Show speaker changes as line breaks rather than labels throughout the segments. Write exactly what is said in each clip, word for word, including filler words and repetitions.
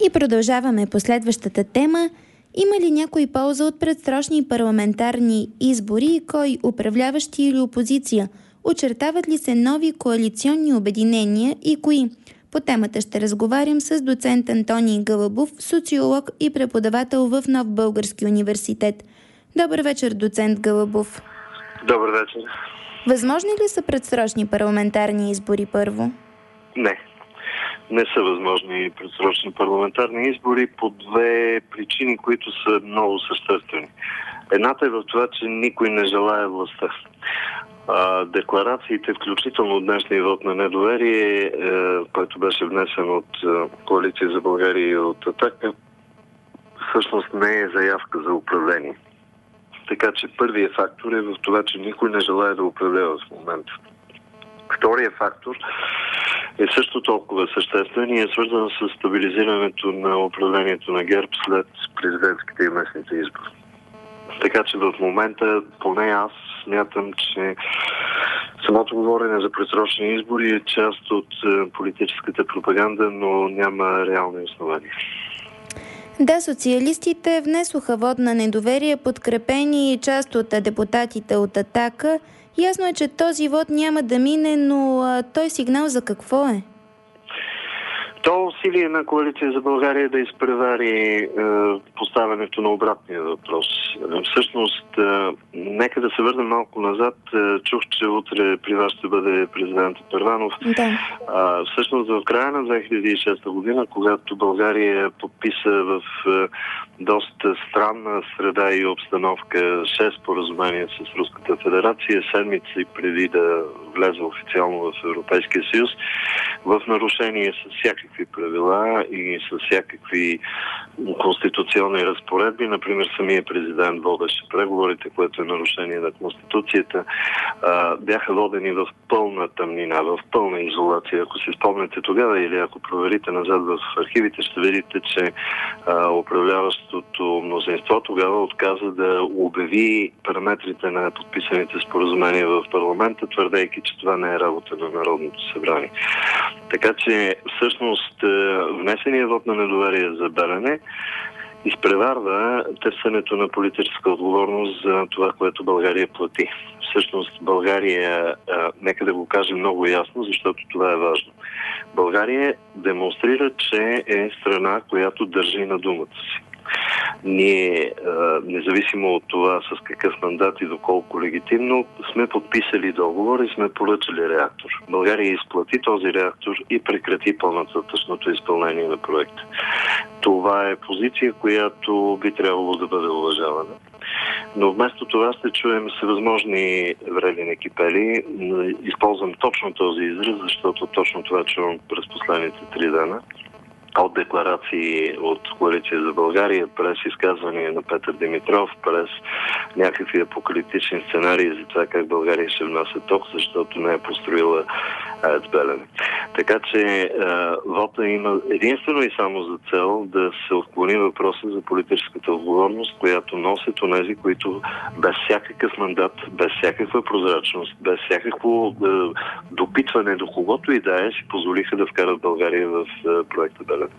И продължаваме по следващата тема. Има ли някой полза от предсрочни парламентарни избори, кой управляващи или опозиция? Очертават ли се нови коалиционни обединения и кои? По темата ще разговарям с доцент Антоний Гълъбов, социолог и преподавател в Нов български университет. Добър вечер, доцент Гълъбов.
Добър вечер.
Възможни ли са предсрочни парламентарни избори първо?
Не. Не са възможни предсрочни парламентарни избори по две причини, които са много съществени. Едната е в това, че никой не желая властта. А, декларациите, включително днешния вод на недоверие, е, който беше внесен от е, Коалиция за България и от Атака, всъщност не е заявка за управление. Така че първият фактор е в това, че никой не желая да управлява в момента. Вторият фактор е също толкова съществен и е свързан с стабилизирането на управлението на ГЕРБ след президентските и местните избори. Така че в момента, поне аз смятам, че самото говорене за предсрочни избори е част от политическата пропаганда, но няма реални основания.
Да, социалистите внесоха вод на недоверие, подкрепени част от депутатите от Атака. Ясно е, че този вод няма да мине, но а, той сигнал за какво е?
То усилие на Коалиция за България да изпревари е, поставянето на обратния въпрос. Всъщност, е, нека да се върнем малко назад. Е, чух, че утре при вас ще бъде президентът Първанов.
Да.
Е, всъщност, в края на две хиляди и шеста година, когато България подписа в е, доста странна среда и обстановка шест споразумения с Руската федерация, седмици преди да влезе официално в Европейския съюз, в нарушение с всякакви правила и с всякакви конституционни разпоредби. Например, самия президент водеше преговорите, което е нарушение на Конституцията. А, бяха водени в пълна тъмнина, в пълна изолация. Ако си спомняте тогава или ако проверите назад в архивите, ще видите, че а, управляващото мнозинство тогава отказа да обяви параметрите на подписаните споразумения в парламента, твърдейки, че това не е работа на Народното събрание. Така че всъщност внесения вод на недоверие за Белене изпреварва търсенето на политическа отговорност за това, което България плати. Всъщност България, а, нека да го кажем много ясно, защото това е важно. България демонстрира, че е страна, която държи на думата си. Ние, независимо от това с какъв мандат и доколко легитимно, сме подписали договор и сме поръчали реактор. България изплати този реактор и прекрати пълномащабното изпълнение на проекта. Това е позиция, която би трябвало да бъде уважавана. Но вместо това ще чуем всевъзможни вредни кипели. Използвам точно този израз, защото точно това чувам през последните три дена. От декларации от Коалиция за България, през изказвания на Петър Димитров, през някакви апокалиптични сценарии за това как България ще внася ток, защото не е построила АЕЦ Белене. Така че вота има единствено и само за цел да се отклони въпроса за политическата отговорност, която носят онези, които без всякакъв мандат, без всякаква прозрачност, без всякакво е, допитване до когото и да е, си позволиха да вкарат България в е, проекта Белене.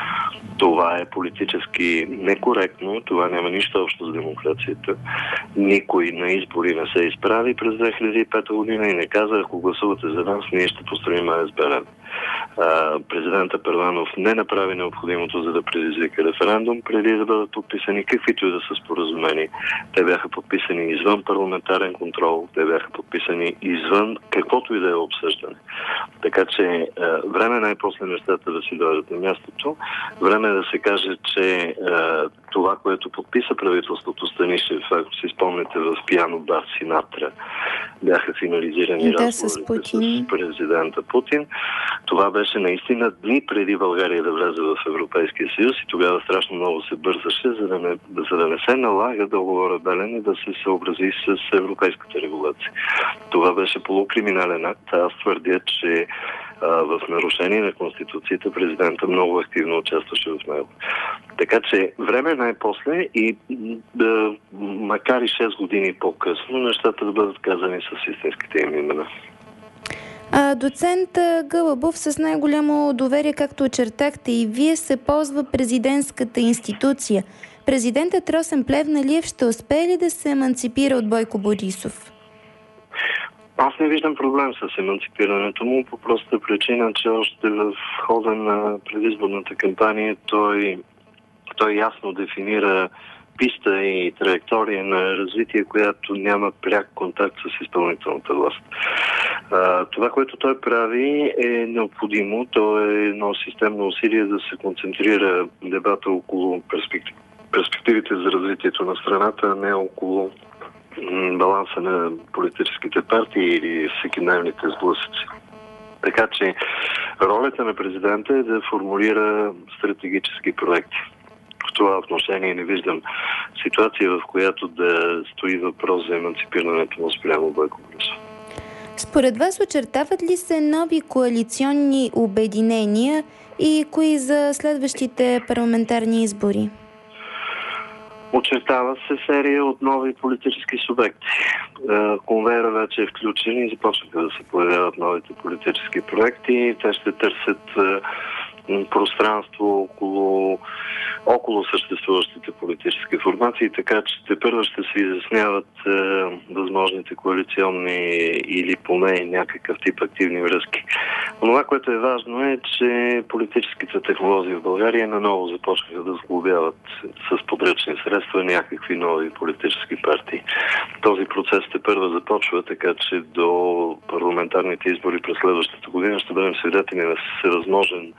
Това е политически некоректно, това няма нищо общо с демокрацията. Никой на избори не се изправи през две хиляди и пета година и не каза, ако гласувате за нас, ние ще построим АЕЦ Белене. Президента Първанов не направи необходимото, за да предизвика референдум, преди да бъдат подписани каквито и да са споразумени. Те бяха подписани извън парламентарен контрол, те бяха подписани извън каквото и да е обсъждане. Така че време най-после нещата да си дойдат на мястото, време е да се каже, че това, което подписа правителството Станишев, ако си спомняте в пиано бар Синатра, бяха финализирани
да,
разговорите с, с президента Путин. Това беше наистина дни преди България да влезе в Европейския съюз и тогава страшно много се бързаше, за да не, за да не се налага договора Белене да се съобрази с европейската регулация. Това беше полукриминален акт. Аз твърдя, че а, в нарушение на Конституцията президента много активно участваше в него. Така че време най-после и да, макар и шест години по-късно, нещата да бъдат казани с истинските им имена.
А, доцент Гълъбов, с най-голямо доверие, както очертахте и вие, се ползва президентската институция. Президентът Росен Плевнелиев ще успее ли да се еманципира от Бойко Борисов?
Аз не виждам проблем с еманципирането му по простата причина, че още в хода на предизборната кампания той, той ясно дефинира писта и траектория на развитие, която няма пряк контакт с изпълнителната власт. А, това, което той прави, е необходимо. То е едно системно усилие да се концентрира дебата около перспектив... перспективите за развитието на страната, а не около баланса на политическите партии или всекидневните сблъсъци. Така че ролята на президента е да формулира стратегически проекти. В това отношение не виждам ситуация, в която да стои въпрос за еманципирането му спрямо Бойко Борисов.
Според вас очертават ли се нови коалиционни обединения и кои за следващите парламентарни избори?
Очертава се серия от нови политически субекти. Конвейера вече е включен и започнаха да се появяват новите политически проекти. Те ще търсят пространство около, около съществуващите политически формации, така че тепърва ще се изясняват е, възможните коалиционни или поне някакъв тип активни връзки. Но това, което е важно, е, че политическите технологии в България наново започнаха да сглобяват с подръчни средства някакви нови политически партии. Този процес тепърва започва, така че до парламентарните избори през следващата година ще бъдем свидетели на всевъзможен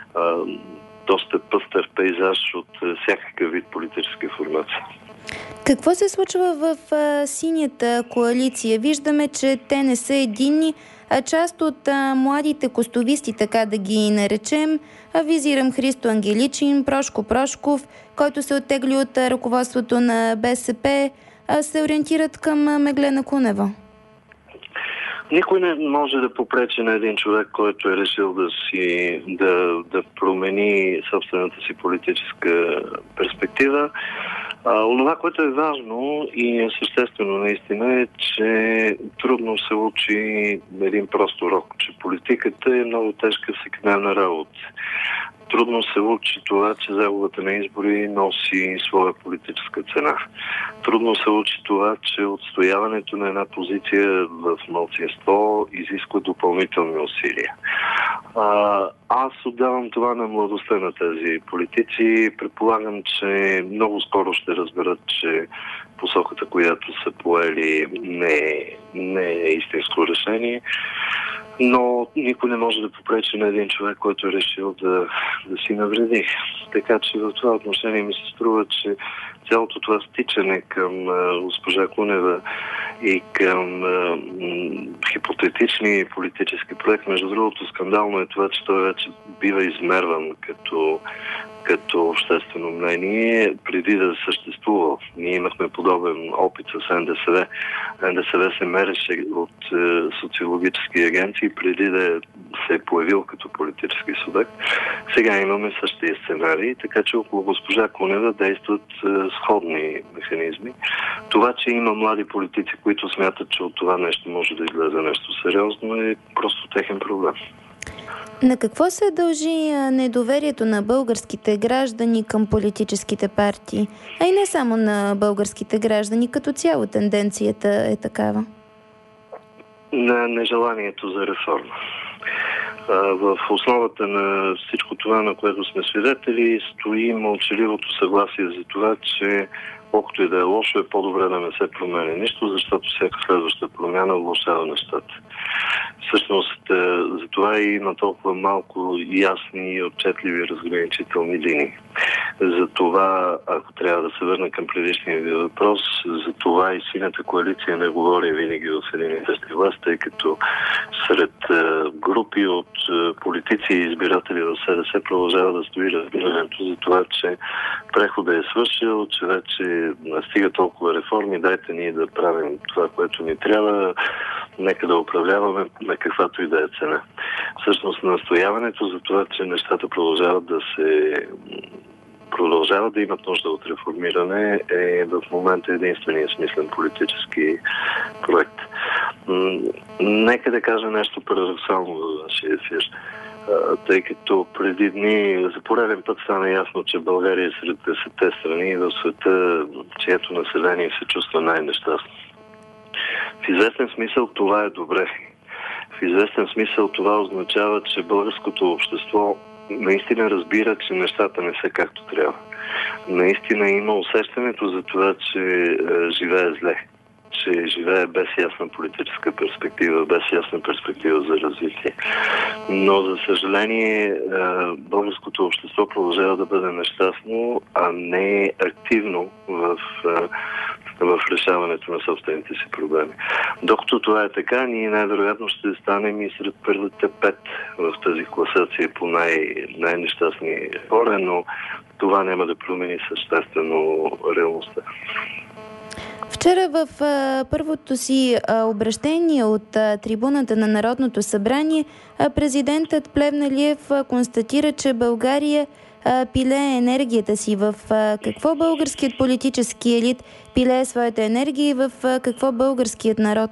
доста пъстър пейзаж от всякакъв вид политическа формация.
Какво се случва в а, синята коалиция? Виждаме, че те не са единни, а част от а, младите костовисти, така да ги наречем, а визирам Христо Ангеличин, Прошко Прошков, който се оттегли от а, ръководството на БСП, а, се ориентират към а, Меглена Кунева.
Никой не може да попречи на един човек, който е решил да си да, да промени собствената си политическа перспектива. А, онова, което е важно и е съществено наистина е, че трудно се учи един прост урок, че политиката е много тежка всекидневна работа. Трудно се учи това, че загубата на избори носи своя политическа цена. Трудно се учи това, че отстояването на една позиция в малцинство изисква допълнителни усилия. А, аз отдавам това на младостта на тези политици. Предполагам, че много скоро ще разберат, че посоката, която са поели, не е, не е истинско решение. Но никой не може да попречи на един човек, който е решил да, да си навреди. Така че в това отношение ми се струва, че цялото това стичане към а, госпожа Кунева и към а, м, хипотетични политически проект, между другото скандално е това, че той вече бива измерван като като обществено мнение, преди да съществува. Ние имахме подобен опит с Н Д С В. Н Д С В се мереше от е, социологически агенции преди да се е появил като политически субект. Сега имаме същия сценарий, така че около госпожа Кунева действат е, сходни механизми. Това, че има млади политици, които смятат, че от това нещо може да излезе нещо сериозно, е просто техен проблем.
На какво се дължи недоверието на българските граждани към политическите партии? А и не само на българските граждани, като цяло тенденцията е такава.
На нежеланието за реформа. В основата на всичко това, на което сме свидетели, стои мълчаливото съгласие за това, че колкото и да е лошо, е по-добре да не се променя нищо, защото всяка следваща промяна влошава нещата. Всъщност, за това и има толкова малко ясни и отчетливи разграничителни линии. За това, ако трябва да се върна към предишния ви въпрос, за това и синята коалиция не говори винаги в един и същи власт, тъй като сред групи от политици и избиратели в С Д С продължава да стои разбирането за това, че преходът е свършил, че вече стига толкова реформи, дайте ние да правим това, което ни трябва, нека да управляваме на каквато и да е цена. Всъщност настояването за това, че нещата продължават да се продължават да имат нужда от реформиране, е в момента единствения смислен политически проект. Нека да кажа нещо парадоксално за вашия ефир, тъй като преди дни за пореден път стана ясно, че България е сред десетте страни в света, чието население се чувства най-нещастно. В известен смисъл това е добре. В известен смисъл това означава, че българското общество наистина разбира, че нещата не са както трябва. Наистина има усещането за това, че е, живее зле. Че живее без ясна политическа перспектива, без ясна перспектива за развитие. Но, за съжаление, българското общество продължава да бъде нещастно, а не активно в, в решаването на собствените си проблеми. Докато това е така, ние най-вероятно ще станем и сред първите пет в тази класация по най- най-нещастни хора, но това няма да промени съществено реалността.
Вчера в а, първото си а, обращение от а, трибуната на Народното събрание а, президентът Плевнелиев а, констатира, че България а, пилее енергията си. В а, какво българският политически елит пилее своята енергия и в а, какво българският народ?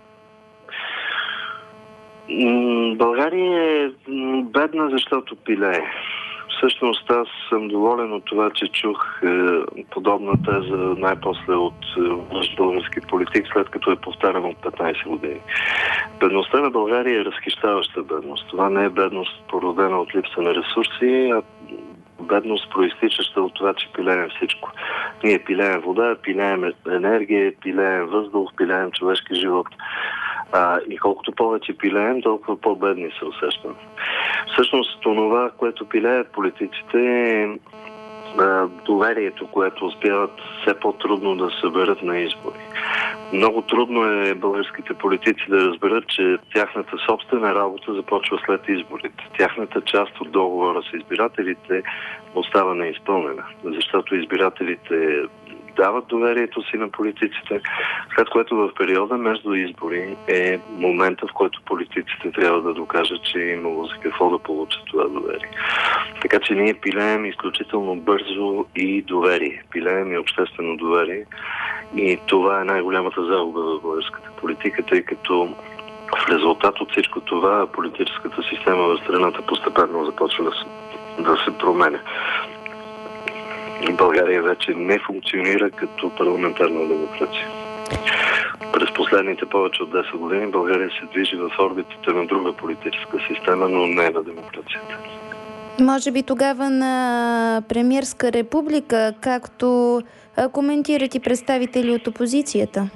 България е бедна, защото пилее. Всъщност аз съм доволен от това, че чух е, подобна теза най-после от е, български политик, след като е повтарям от петнайсет години. Бедността на България е разхищаваща бедност. Това не е бедност породена от липса на ресурси, а бедност проистичаща от това, че пилеем всичко. Ние пилеем вода, пилеем енергия, пилеем въздух, пилеем човешки живот. А, и колкото повече пилеем, толкова по-бедни се усещаме. Всъщност, това, което пилеят политиците, е доверието, което успяват все по-трудно да съберат на избори. Много трудно е българските политици да разберат, че тяхната собствена работа започва след изборите. Тяхната част от договора с избирателите остава неизпълнена, защото избирателите дават доверието си на политиците, след което в периода между избори е момента, в който политиците трябва да докажат, че е имало за какво да получат това доверие. Така че ние пилеем изключително бързо и доверие. Пилеем и обществено доверие. И това е най-голямата загуба в българската политика, тъй като в резултат от всичко това политическата система в страната постепенно започва да се, да се променя. България вече не функционира като парламентарна демокрация. През последните повече от десет години България се движи в орбитите на друга политическа система, но не на демокрацията.
Може би тогава на премиерска република, както коментират и представители от опозицията?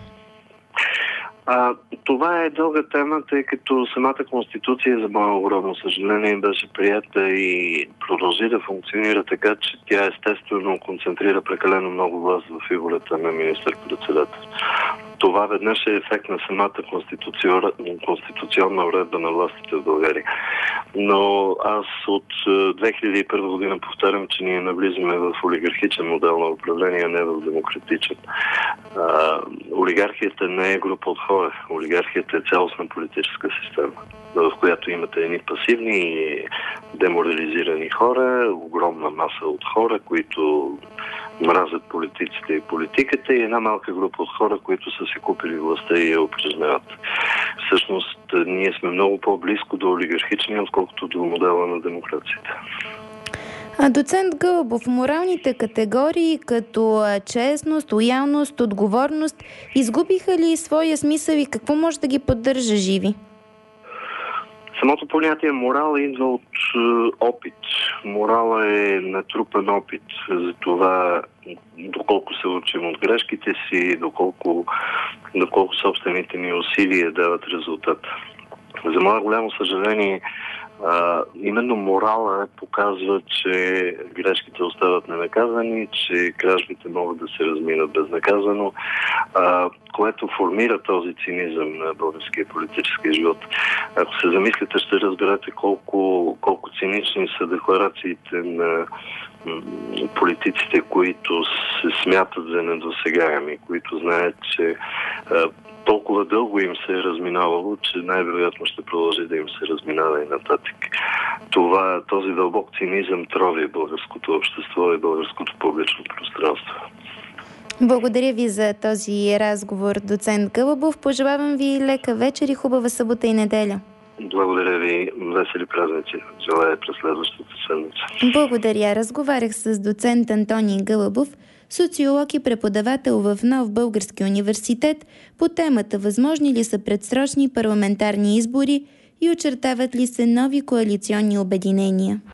А, това е дълга тема, тъй като самата Конституция, за мое огромно съжаление, беше приета и продължи да функционира така, че тя естествено концентрира прекалено много власт в фигурата на министър-председател. Това веднъж е ефект на самата конституционна уредба на властите в България. Но аз от две хиляди и първа година повтарям, че ние навлизаме в олигархичен модел на управление, а не в демократичен. А, олигархията не е група от хора. Олигархията е цялостна политическа система, в която имате едни пасивни и деморализирани хора, огромна маса от хора, които мразят политиците и политиката, и една малка група от хора, които са си купили властта и я упражняват. Всъщност, ние сме много по-близко до олигархичния, отколкото до модела на демокрацията.
А доцент Гълъбов, моралните категории като честност, лоялност, отговорност изгубиха ли своя смисъл и какво може да ги поддържа живи?
Самото понятие морал идва от е, опит. Морала е натрупан опит за това доколко се учим от грешките си, доколко, доколко собствените ни усилия дават резултат. За мое голямо съжаление, А, именно морала показва, че грешките остават ненаказани, че кражбите могат да се разминат безнаказано, а, което формира този цинизъм на българския политически живот. Ако се замислите, ще разберете колко, колко цинични са декларациите на политиците, които се смятат за недосегаеми, които знаят, че а, толкова дълго им се е разминавало, че най-вероятно ще продължи да им се разминава и нататък. Това, този дълбок цинизъм трови българското общество и българското публично пространство.
Благодаря ви за този разговор, доцент Гълъбов. Пожелавам ви лека вечер и хубава събота и неделя.
Благодаря ви. Весели празници. Желая през следващата седмица.
Благодаря. Разговарях с доцент Антоний Гълъбов, социолог и преподавател в Нов български университет, по темата възможни ли са предсрочни парламентарни избори и очертават ли се нови коалиционни обединения.